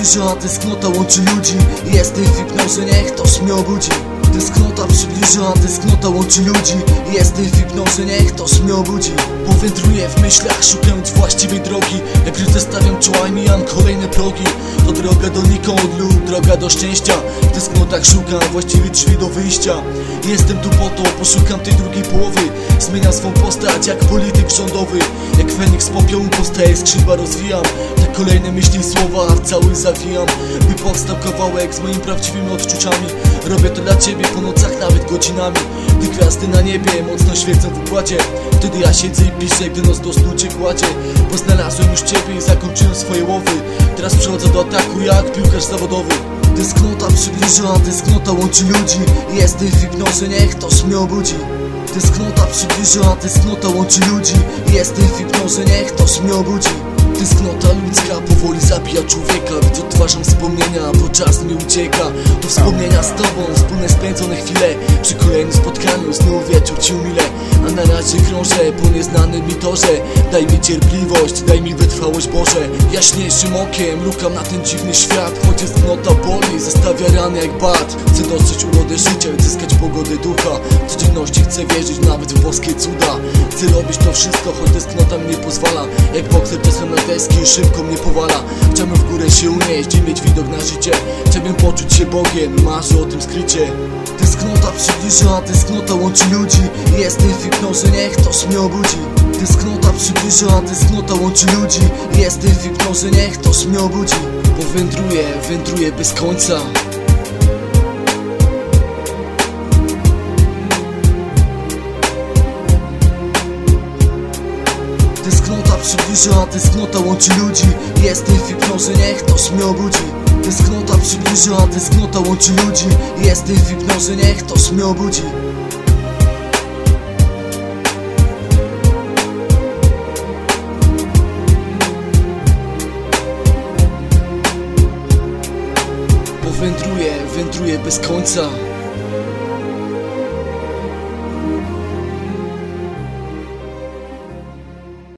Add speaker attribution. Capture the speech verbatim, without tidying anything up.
Speaker 1: przybliża, tęsknota łączy ludzi. Jestem w hipnozie, niech ktoś mnie obudzi. Tęsknota przybliża, tęsknota łączy ludzi. Jestem w hipnozie, niech ktoś mnie obudzi. Powędruję w myślach, szukając właściwej drogi. Jak gdy stawiam czoła i mijam kolejne progi. To droga donikąd lub droga do szczęścia. W tęsknotach szukam właściwych drzwi do wyjścia. Jestem tu po to, poszukam tej drugiej połowy. Zmieniam swą postać jak polityk rządowy. Jak Feniks z popiołu powstaję, skrzydła rozwijam. Tak kolejne myśli i słowa w cały zawijam. By powstał kawałek z moimi prawdziwymi odczuciami. Robię to dla ciebie po nocach, nawet godzinami. Gdy gwiazdy na niebie mocno świecą w układzie, wtedy ja siedzę i piszę, gdy noc do snu cię kładzie. Bo znalazłem już ciebie i zakończyłem swoje łowy. Teraz przechodzę do ataku jak piłkarz zawodowy. Tęsknota przybliża, tęsknota łączy ludzi. Jestem w hipnozie, niech ktoś mnie obudzi. Tęsknota przybliża, tęsknota łączy ludzi. Jestem w hipnozie, niech ktoś mnie obudzi. Tęsknota ludzka powoli zabija człowieka. Widzę odtwarzam wspomnienia, bo czas mi ucieka. To wspomnienia z tobą, wspólne spędzone chwile. Przy kolejnym spotkaniu znów wieczór ci umilę. A na razie krążę po nieznanym mi torze. Daj mi cierpliwość, daj mi wytrwałość Boże. Jaśniejszym okiem lukam na ten dziwny świat. Choć tęsknota boli, zostawia rany jak bat. Chcę dostrzec urodę życia, zyskać pogodę ducha. W codzienności chcę wierzyć nawet w boskie cuda. Chcę robić to wszystko, choć tęsknota mi nie pozwala. Jak bokser czasem na deski szybko mnie powala. Chciałbym w górę się unieść i mieć widok na życie. Chciałbym poczuć się Bogiem, marzę o tym skrycie. Tęsknota przybliża, tęsknota łączy ludzi. Jestem w hipnozie, niech ktoś mnie obudzi. Tęsknota przybliża, tęsknota łączy ludzi. Jestem w hipnozie, niech ktoś mnie obudzi. Bo wędruję, wędruję bez końca. Tęsknota przybliża, tęsknota łączy ludzi. Jestem w hipnozie, niech ktoś mnie obudzi. Tęsknota przybliża, tęsknota łączy ludzi. Jestem w hipnozie, niech ktoś mnie obudzi. Powędruję, wędruję bez końca.